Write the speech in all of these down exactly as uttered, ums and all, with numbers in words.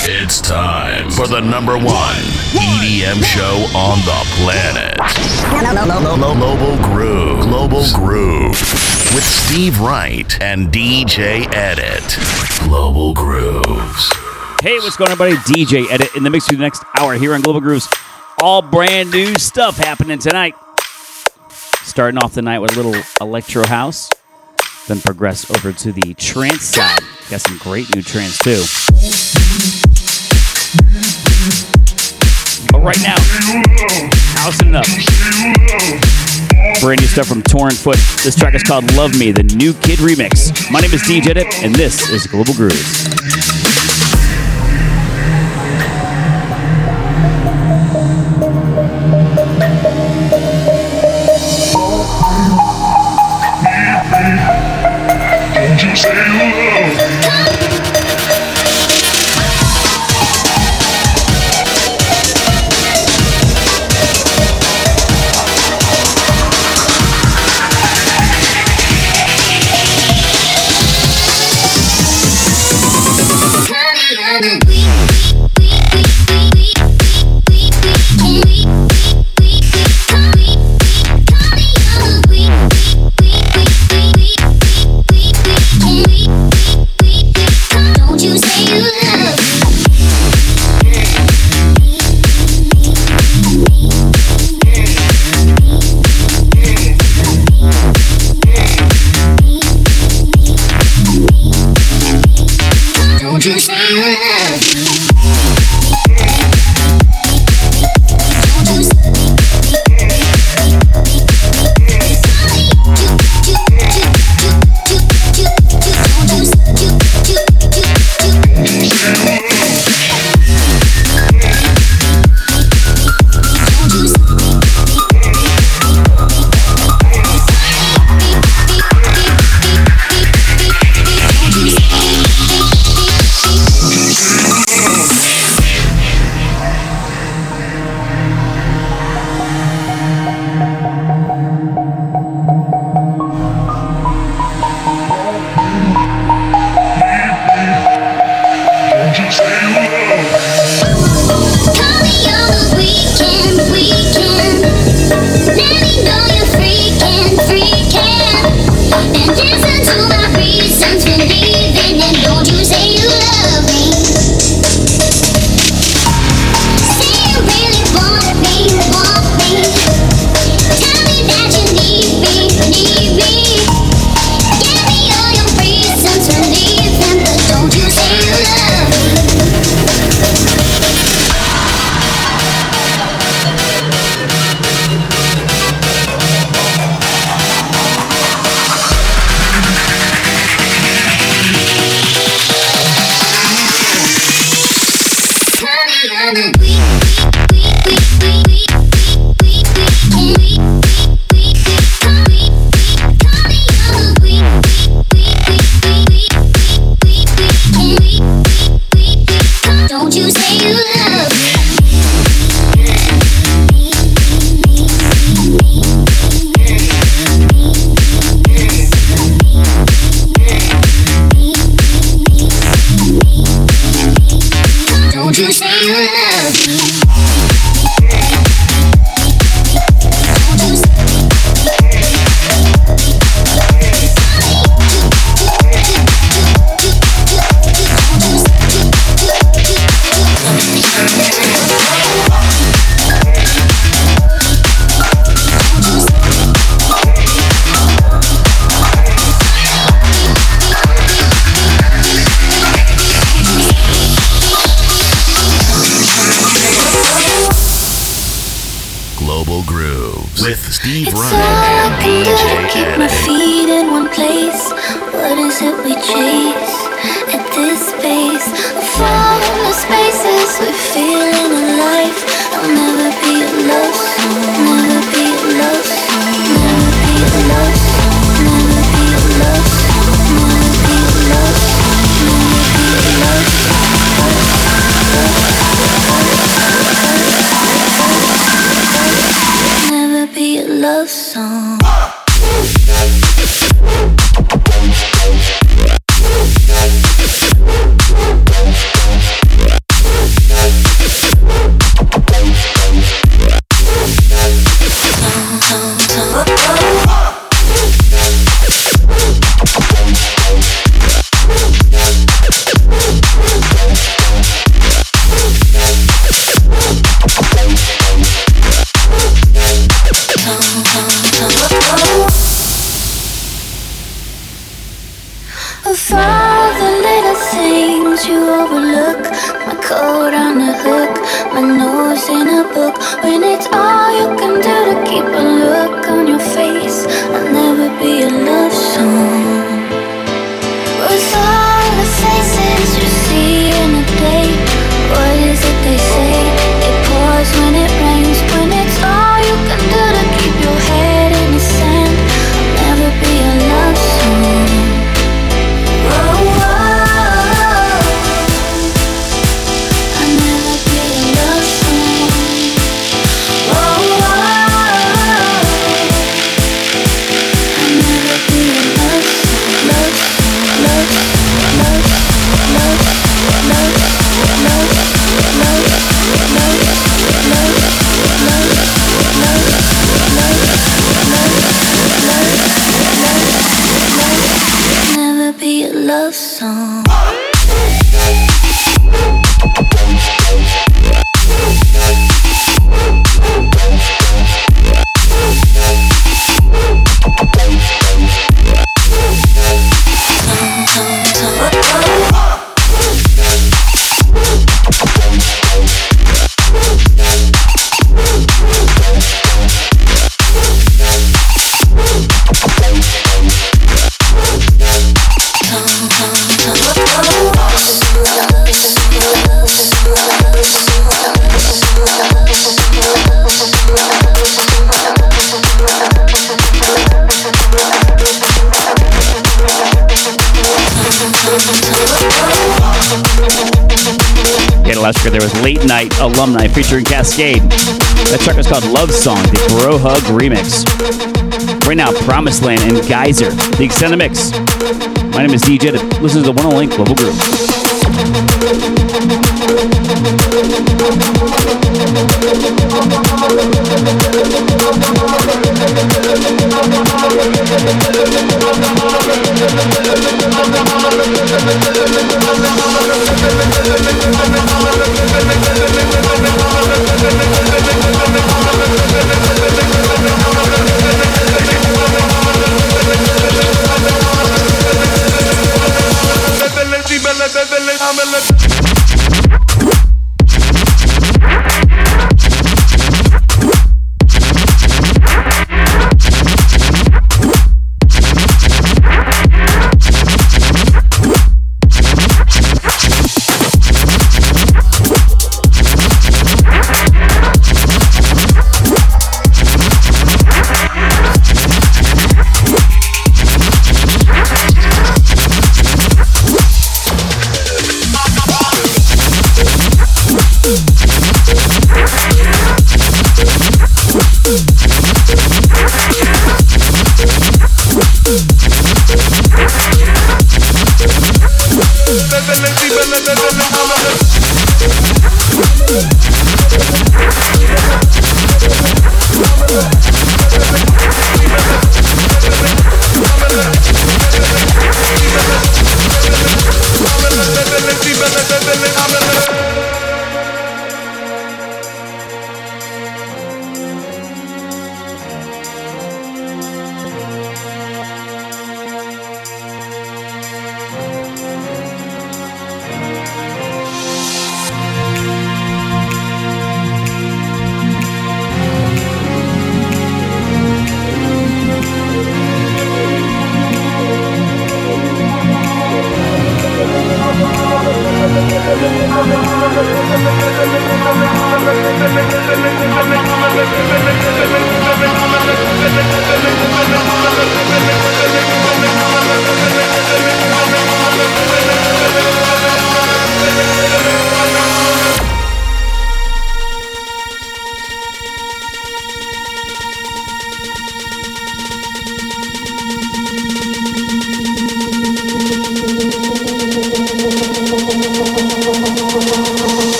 It's time for the number one E D M show on the planet. Global Groove. Global Groove. With Steve Wright and D J Edit. Global Grooves. Hey, what's going on, everybody? D J Edit in the mix for the next hour here on Global Grooves. All brand new stuff happening tonight. Starting off the night with a little electro house. Then progress over to the trance side. Got some great new trance too. But right now, housing it up. Brand new stuff from Torn Foot. This track is called Love Me, the New Kid remix. My name is D J Edit, and this is Global Grooves. Don't you say you love Steve Wright and D J Keep my feet in one place. What is it we chase at this pace? Fall in the spaces we're feeling alive. I'll never be a love song. Never be a love song. Never be a love song. Never be a love song. Never be a love song. Never be a love song. Never be a love song. the last record there was Late Night Alumni featuring Cascade. That track was called Love Song, the Bro Hug remix. Right now, Promised Land and Geyser, the extended mix. My name is D J. Listen to the one and only Global Groove.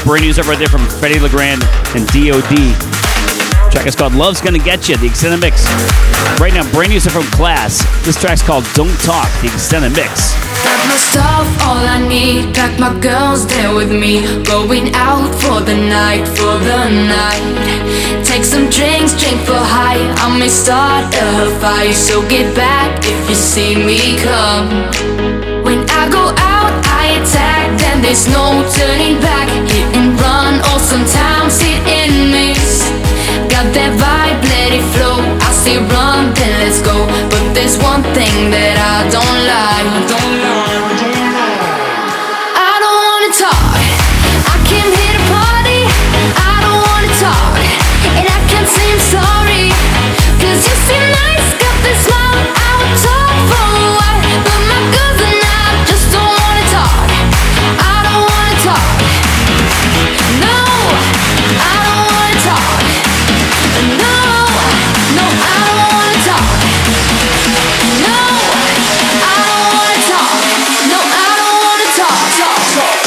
Brand new stuff right there from Fedde Le Grand and D O D. Track is called Love's Gonna Get You, the extended mix. Right now, brand new stuff from Class. This track's called Don't Talk, the extended mix. Got my stuff, all I need. Got my girls there with me. Going out for the night, for the night. Take some drinks, drink for high. I may start a fire, so get back if you see me come. When I go out, I attack, then there's no turning back. Hit and run, or sometimes hit and miss. Got that vibe, let it flow. I say run, then let's go. But there's one thing that I don't like. Don't lie, don't lie. I don't wanna talk. I came here to party. I don't wanna talk, and I can't say I'm sorry. Cause you seem nice, got this smile. I would talk for a while, but my girls and I just don't wanna talk. I don't wanna talk. No, I don't wanna talk. No, no, I don't wanna talk. No, I don't wanna talk. No, I don't wanna talk. Talk, talk,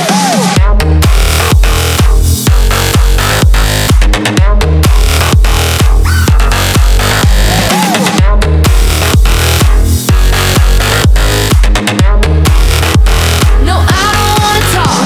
No, I don't wanna talk.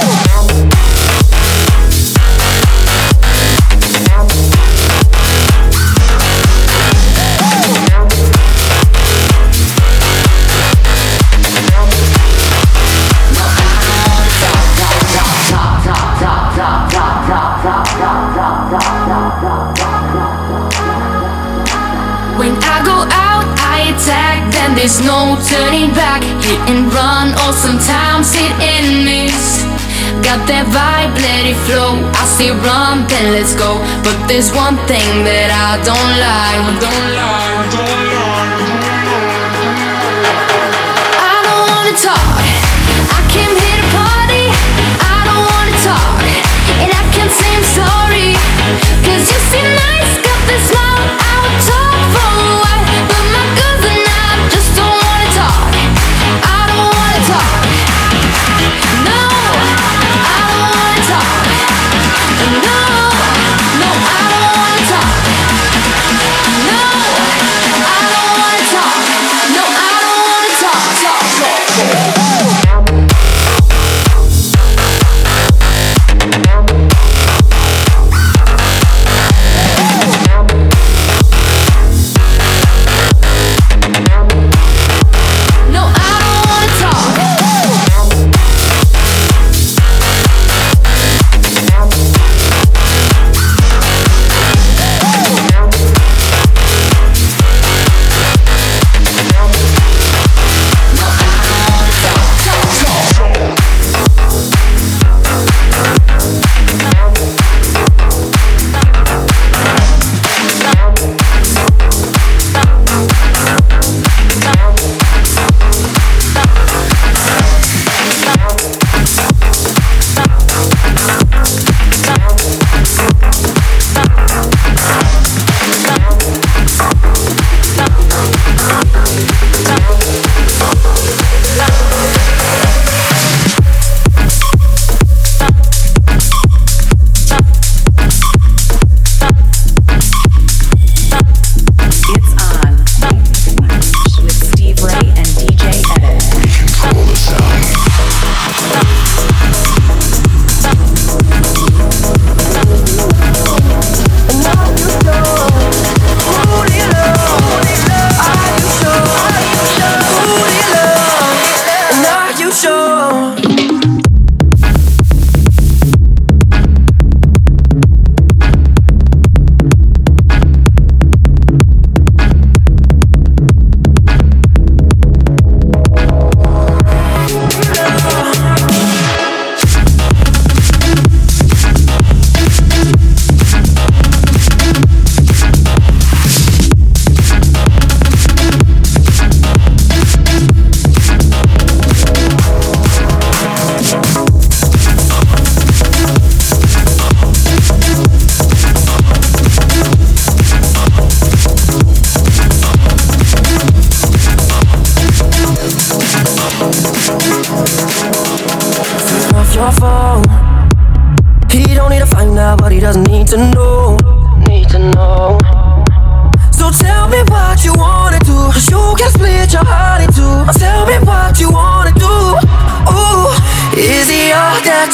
When I go out, I attack, then there's no turning back. Hit and run, or sometimes hit and miss. Got that vibe, let it flow. I say run, then let's go. But there's one thing that I don't like. Don't lie, don't lie, don't lie. I don't wanna talk. I came here to party. I don't wanna talk, and I can't say I'm sorry. Cause you seem nice, got this smile. I would talk for a while, but my girls and I just don't wanna talk. I don't wanna talk. No, I don't wanna talk. No, no, I don't wanna talk. No, I don't wanna talk. No, I don't wanna talk. Talk, talk, talk.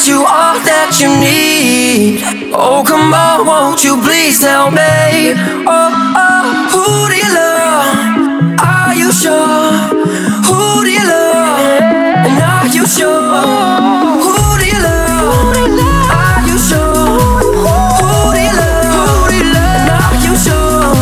get you all that you need. Oh, come on, won't you please tell me? Oh, oh, who do you love? Are you sure? Who do you love? And are you sure? Who do you love? Are you sure? Who do you love? And are you sure?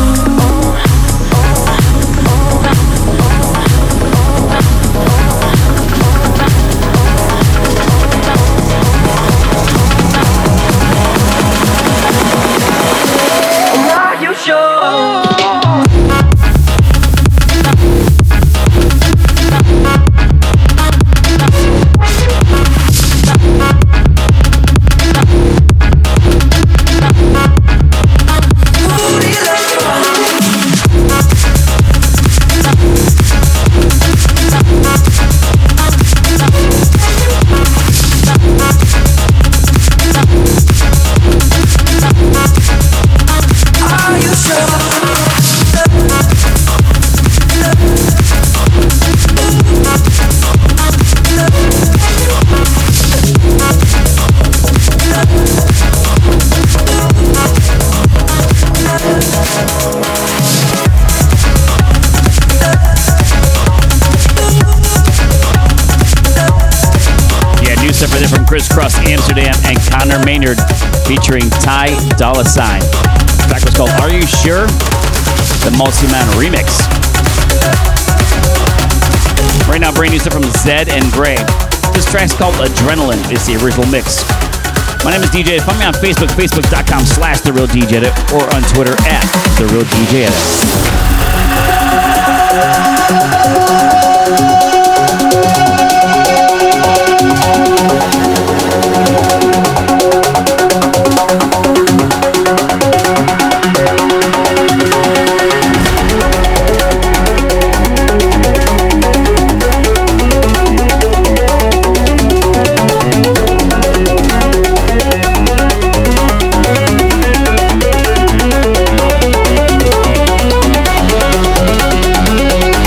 From Crisscross Amsterdam and Connor Maynard featuring Ty Dolla Sign. The track was called Are You Sure? The Multi-Man remix. Right now, brand new stuff from Zed and Gray. This track's called Adrenaline. It's the original mix. My name is D J. Find me on Facebook, facebook.com slash The Real D J Edit, or on Twitter at The Real D J Edit. We'll be right back.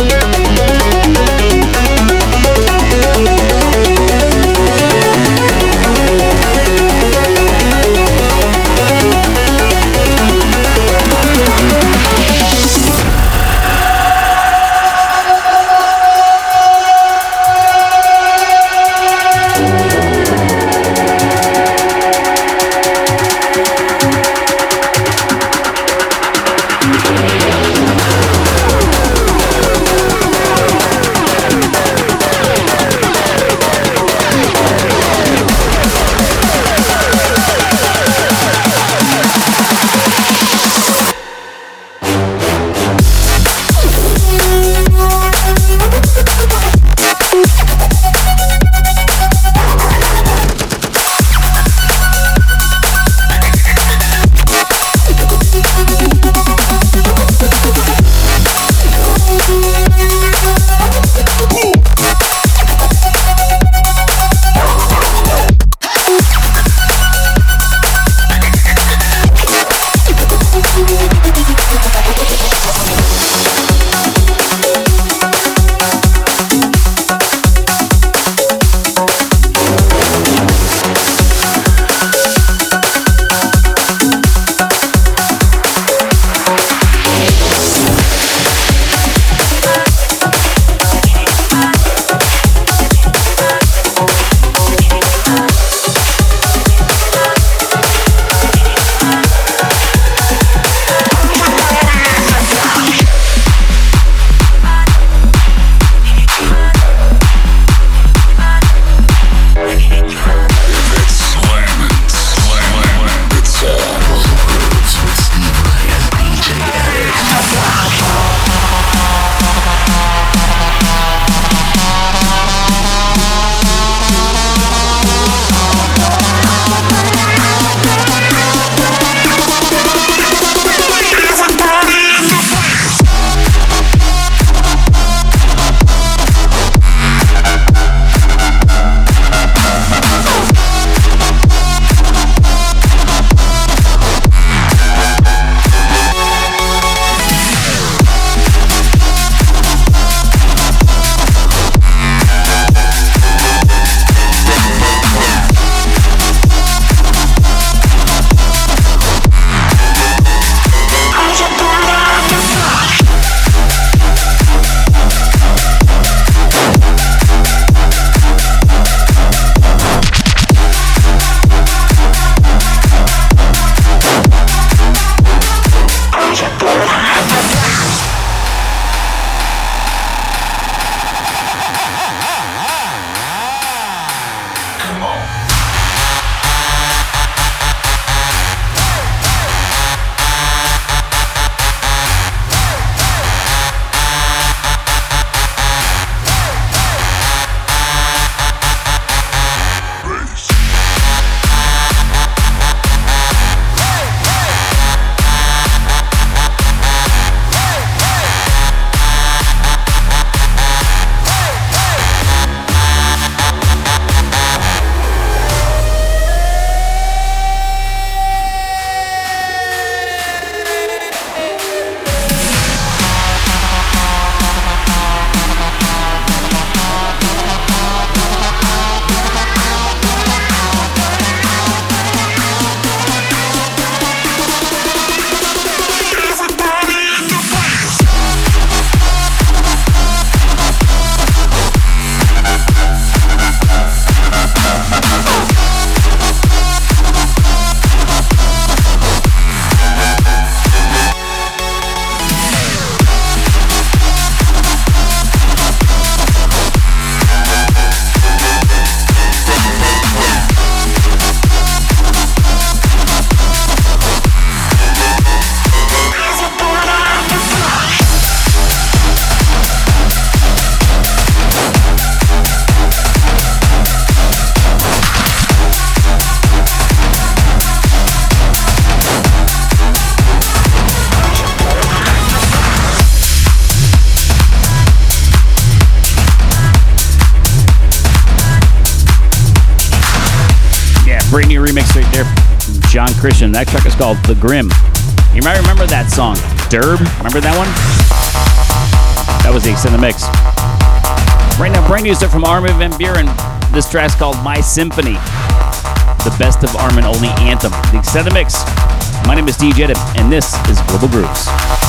remix right there from John Christian. That track is called The Grim. You might remember that song, Derb. Remember that one? That was the extended mix. Right now, brand new stuff from Armin van Buuren. This track's called My Symphony. The best of Armin only anthem. The extended mix. My name is D J Edit, and this is Global Grooves.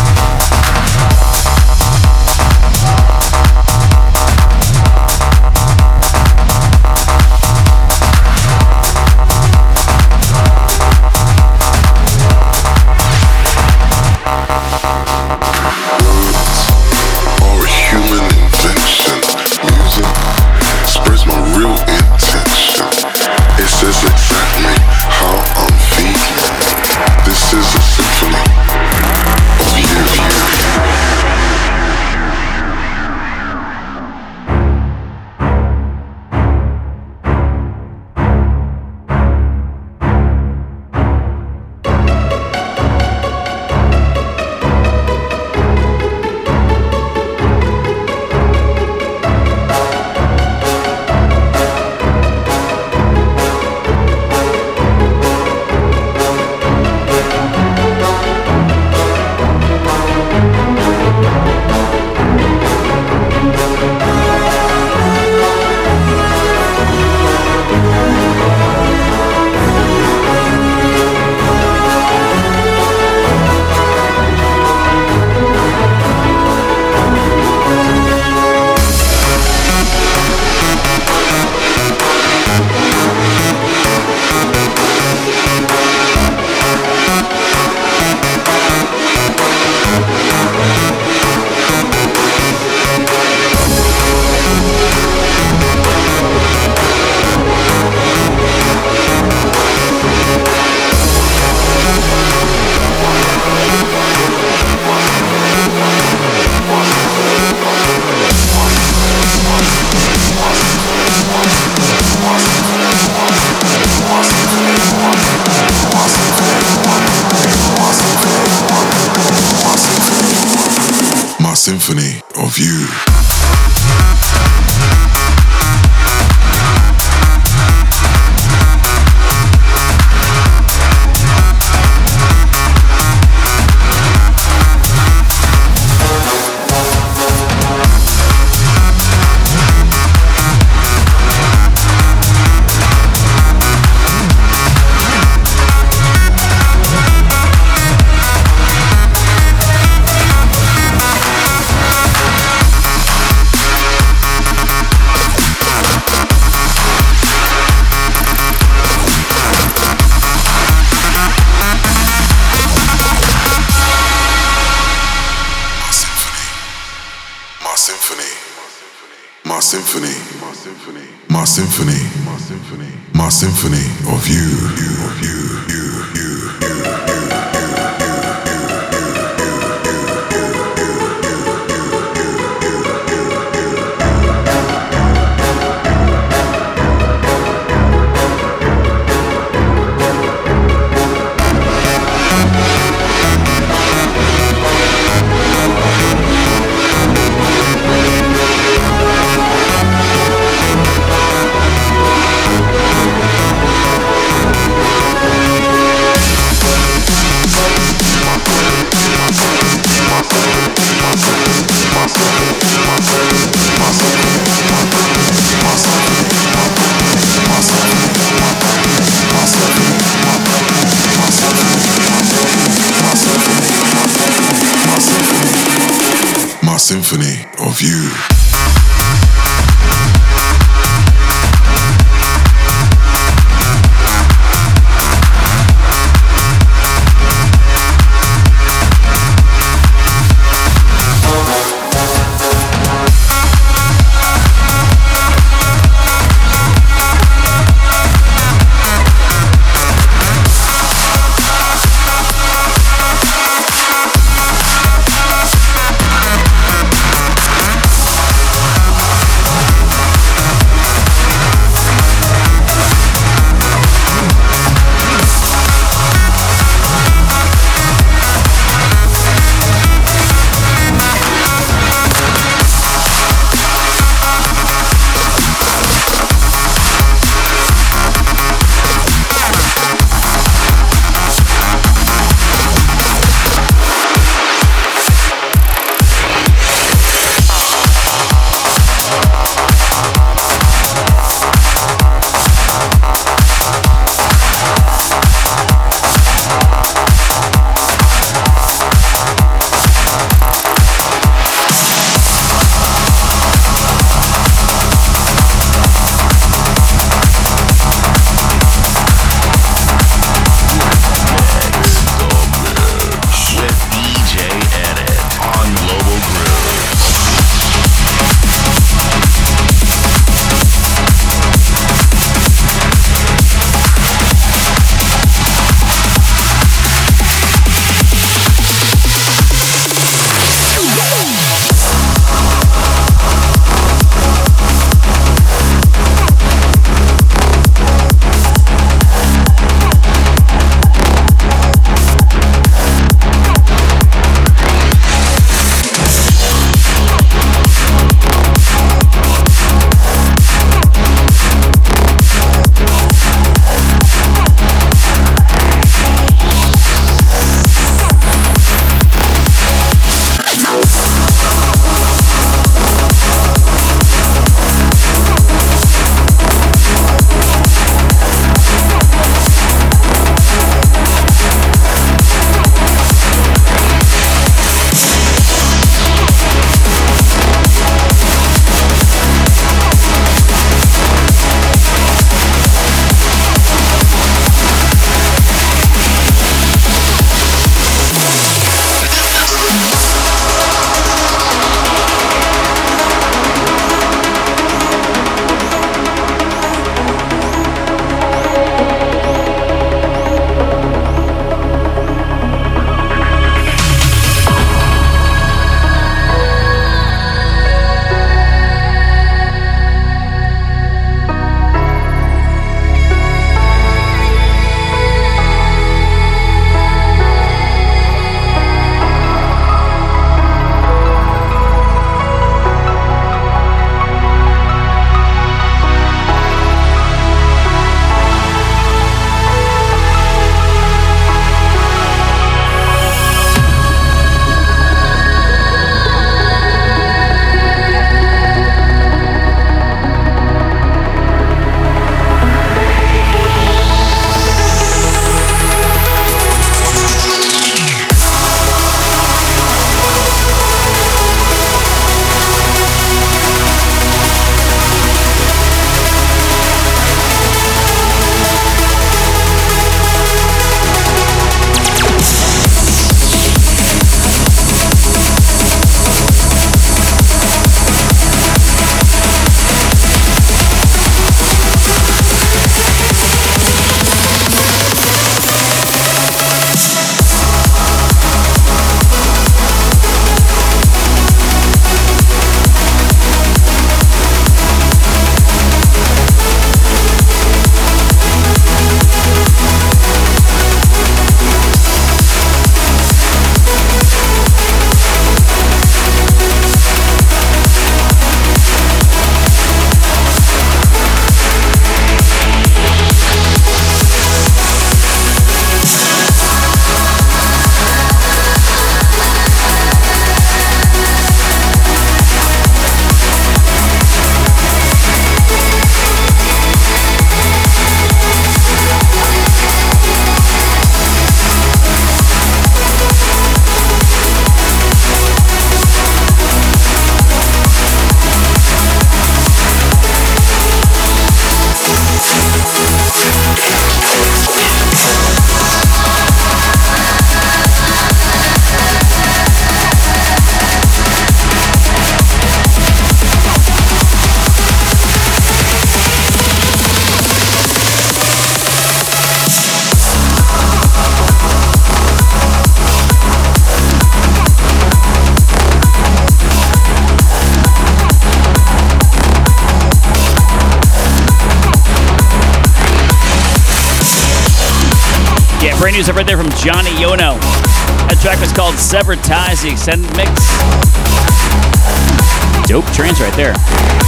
Symphony of you. My symphony, my symphony, my symphony, my symphony, my symphony of you, you, you, you, you, you, you. Symphony of you. right, brand new stuff right there from Johnny Yono. That track was called Severed Ties, the extended mix. Dope trance right there.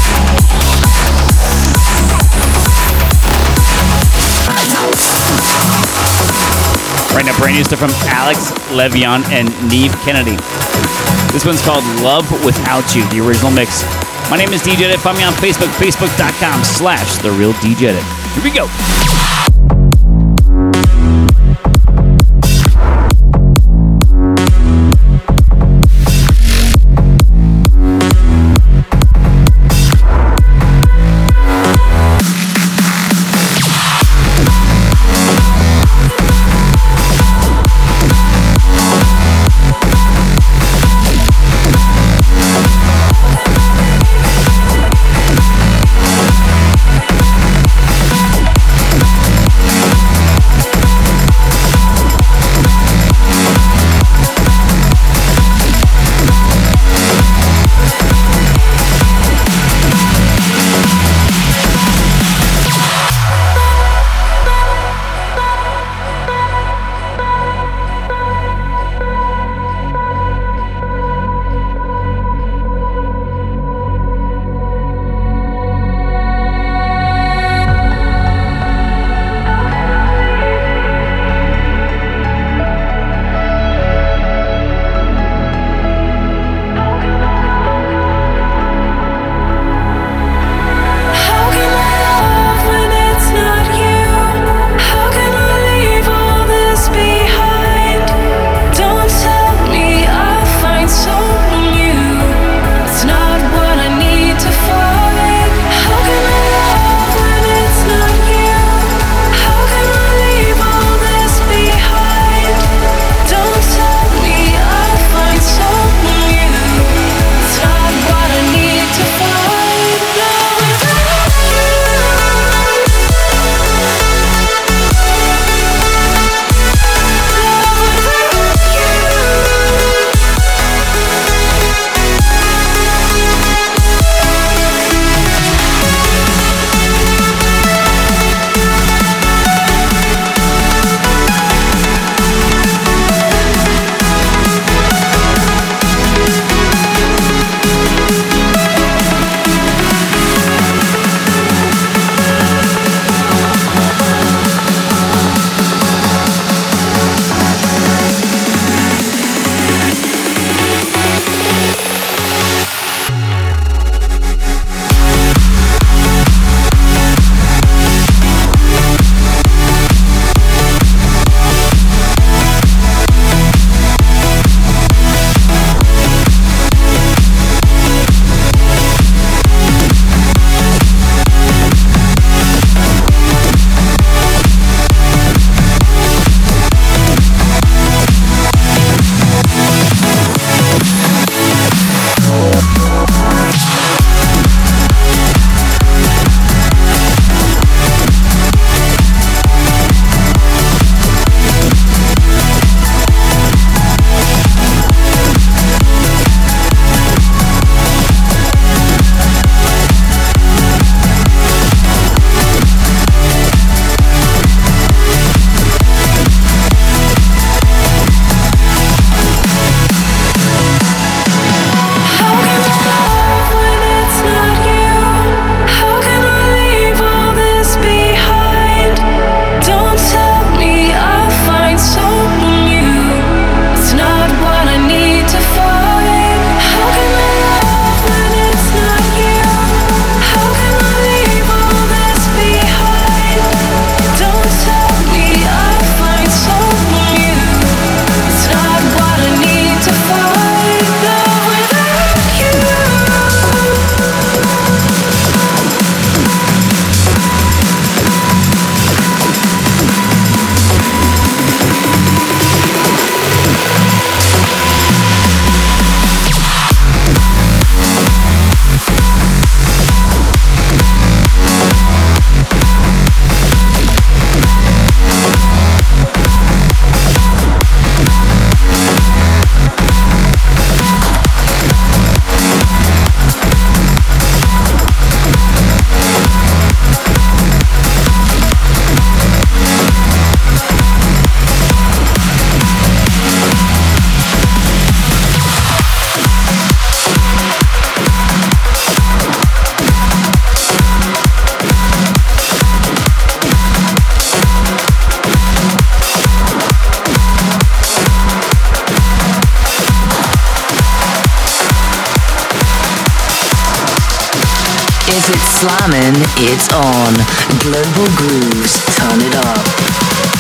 Right now, brand new stuff from Alex Levion and Neve Kennedy. This one's called Love Without You, the original mix. My name is D J Edit. Find me on Facebook, facebook.com slash The Real D J Edit. Here we go. We'll be right back. If it's slamming, it's on. Global Grooves, turn it up.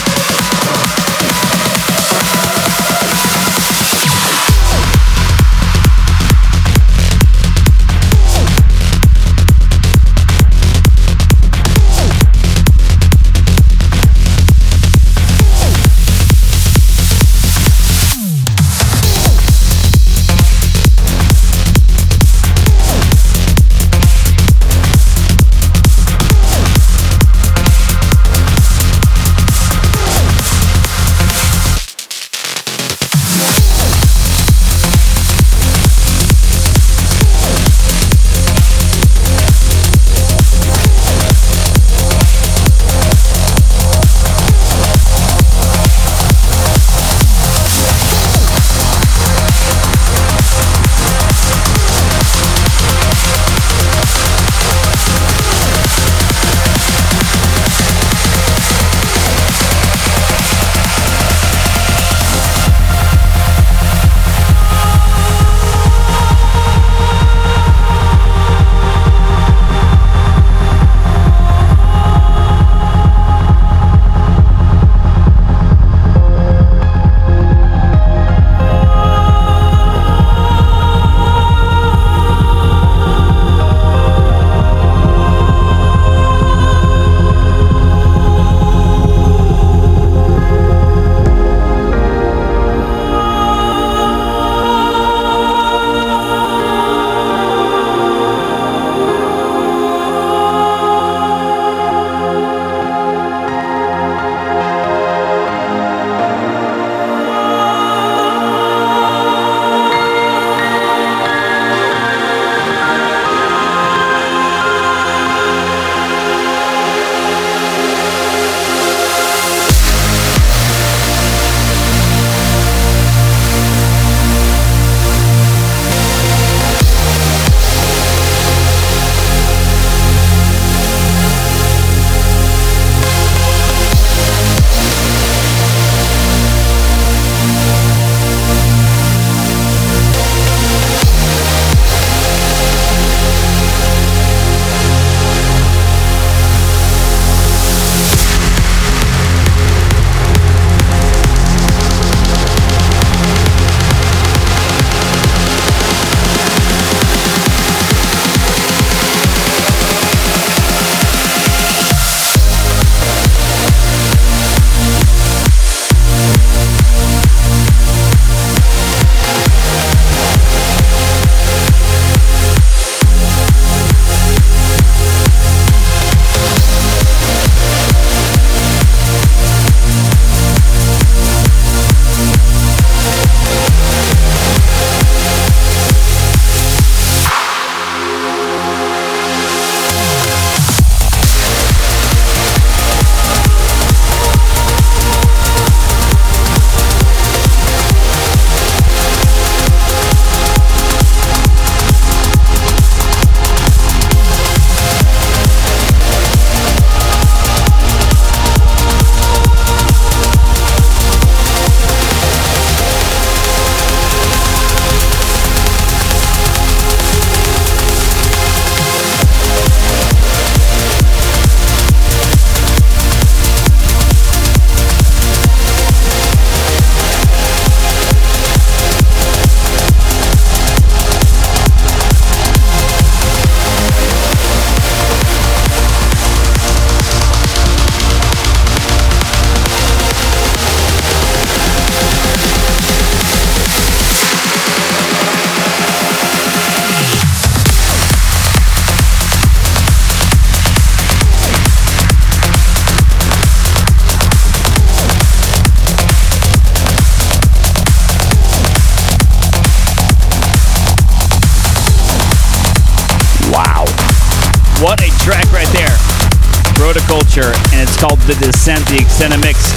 What a track right there. Protoculture, and it's called The Descent, the extended mix.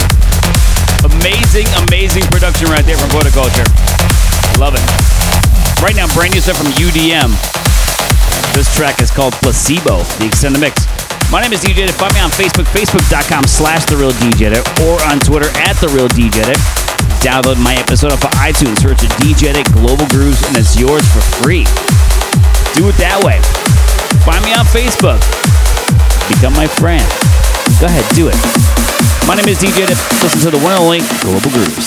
Amazing, amazing production right there from Protoculture. Love it. Right now, brand new stuff from U D M. This track is called Placebo, the extended mix. My name is D J Edit. Find me on Facebook, facebook.com slash The Real D J Edit, or on Twitter at The Real D J Edit. Download my episode off of iTunes, search D J Edit Global Grooves, and it's yours for free. Do it that way. Find me on Facebook. Become my friend. Go ahead, do it. My name is D J Dip. Listen to the one and only Global Grooves.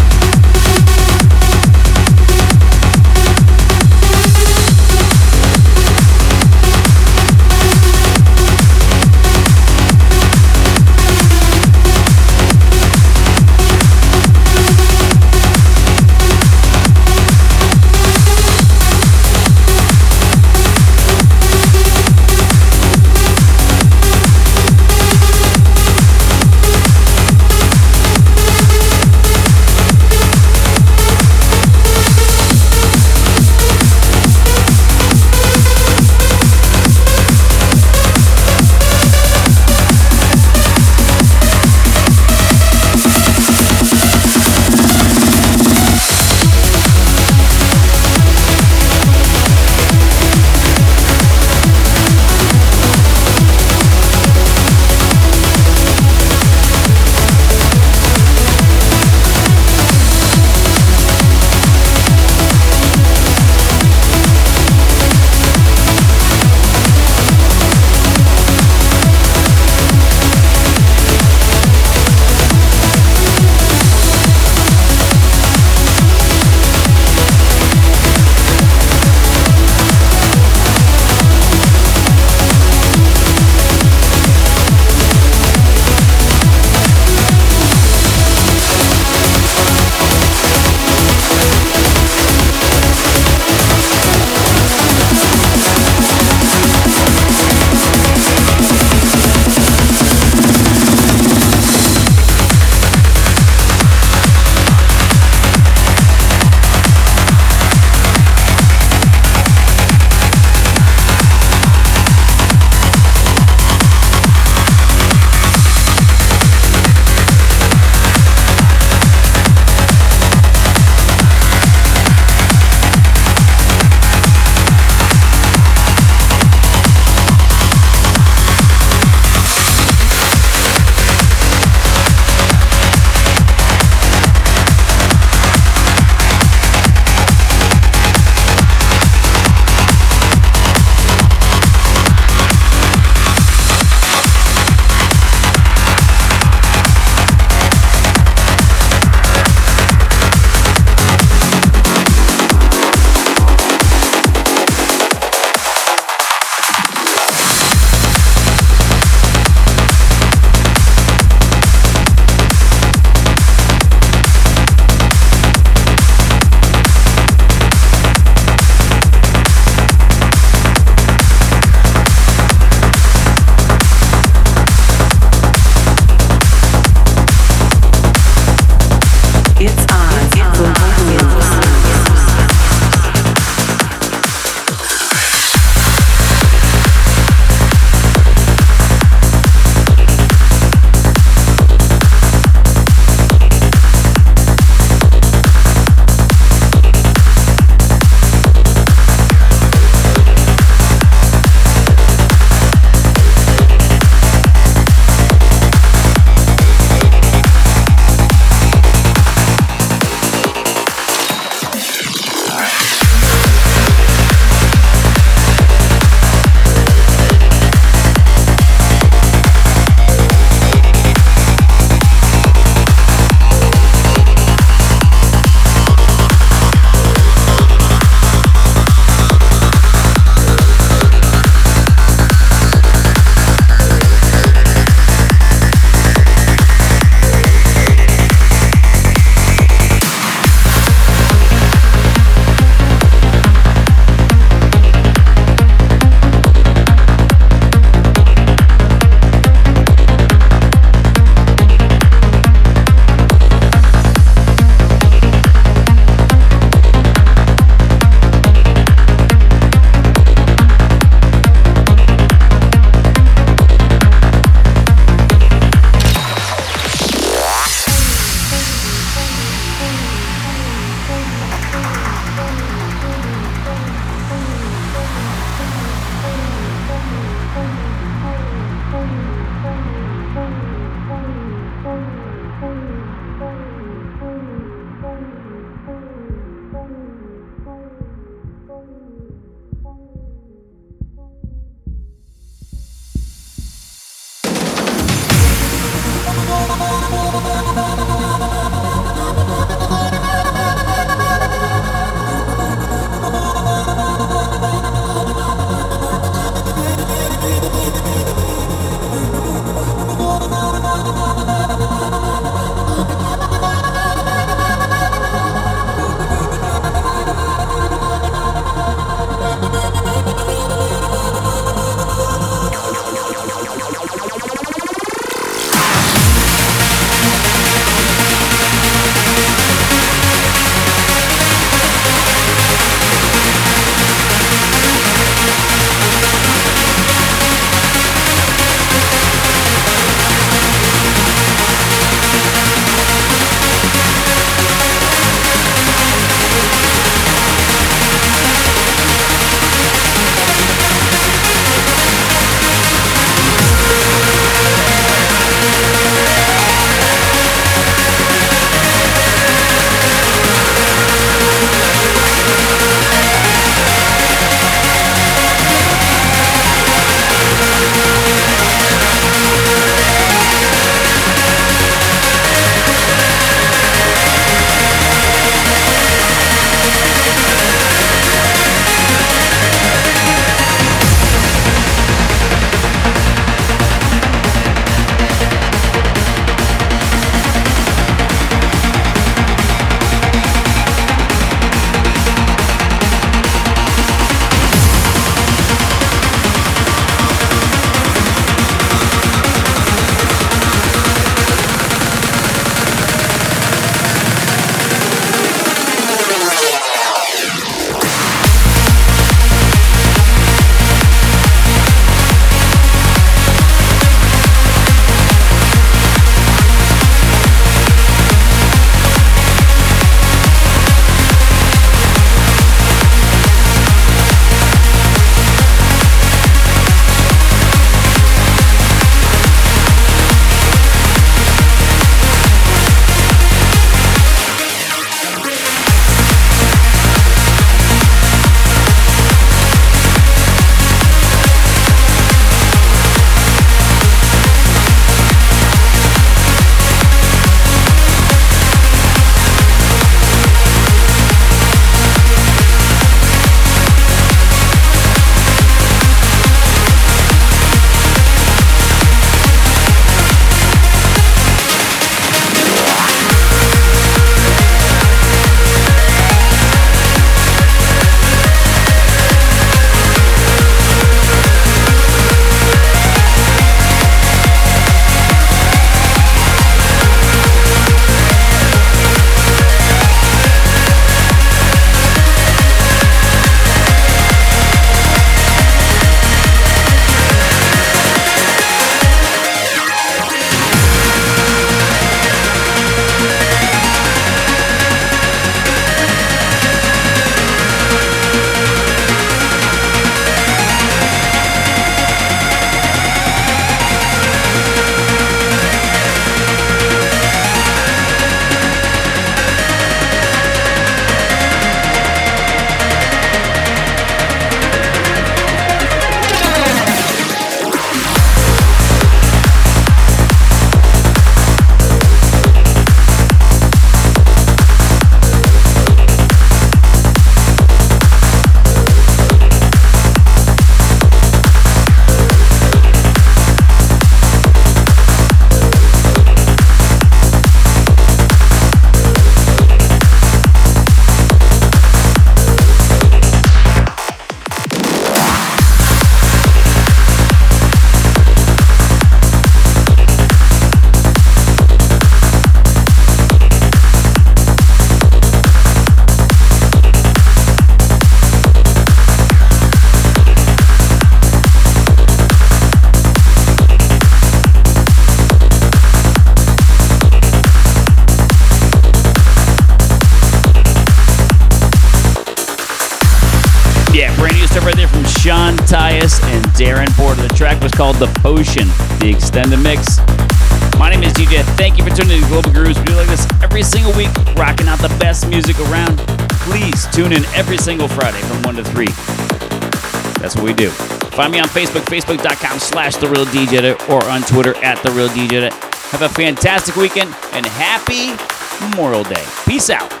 Yeah, brand new stuff right there from Sean Tyas and Darren Porter. The track was called The Potion, the extended mix. My name is D J. Thank you for tuning in to Global Grooves. We do like this every single week, rocking out the best music around. Please tune in every single Friday from one to three. That's what we do. Find me on Facebook, facebook.com slash The Real D J, or on Twitter at The Real D J. Have a fantastic weekend and happy Memorial Day. Peace out.